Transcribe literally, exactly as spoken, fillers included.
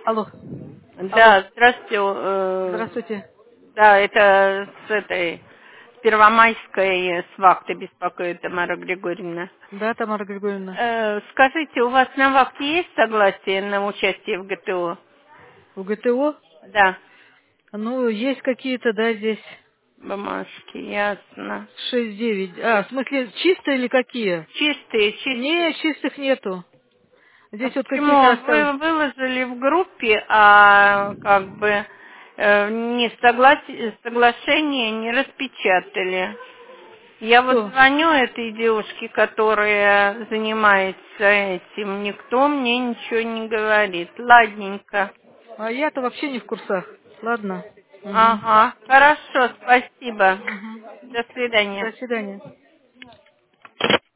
Алло. Алло. Да, здравствуйте. э, Здравствуйте. Да, это с этой с Первомайской с вахты беспокоит Тамара Григорьевна. Да, Тамара Григорьевна. Э, Скажите, у вас на вахте есть согласие на участие в ГТО? В ГТО? Да, Ну, есть какие-то, да, здесь. бумажки, ясно. Шесть девять. А, в смысле, чистые или какие? Чистые, Не, чистые. чистых нету. А Здесь вот какие-то почему остались. вы выложили в группе, а как бы э, не соглас- соглашение не распечатали? Я вот Кто? звоню этой девушке, которая занимается этим, никто мне ничего не говорит. Ладненько. А я-то вообще не в курсах. Ладно. Угу. Ага, хорошо, спасибо. Угу. До свидания. До свидания.